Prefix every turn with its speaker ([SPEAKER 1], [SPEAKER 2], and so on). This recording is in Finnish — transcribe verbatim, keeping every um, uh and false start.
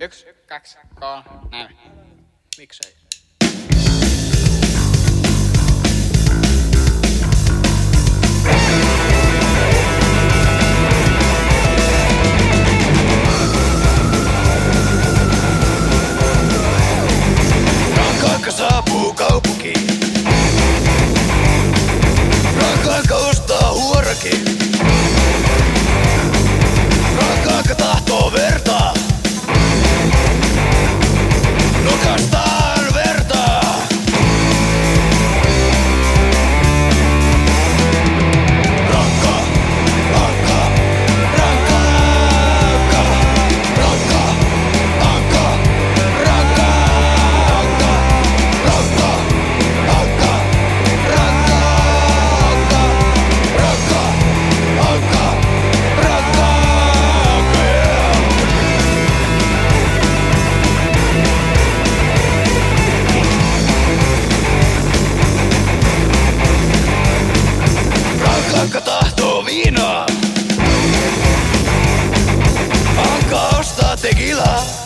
[SPEAKER 1] Yksi, kaksi, kolme, näin. Miksei?
[SPEAKER 2] Rakkaanka saapuu kaupunkiin. Rakkaanka ostaa huorakin. Rakkaanka tahtoo vertaa. Nokastaan vertaa. Rakka, rakka, rakka, rakka, rakka, rakka, rakka, rakka, rakka, rakka, rakka, rakka, rakka, Rakkaanka tahtoo viinaa. Anka ostaa tekilaa.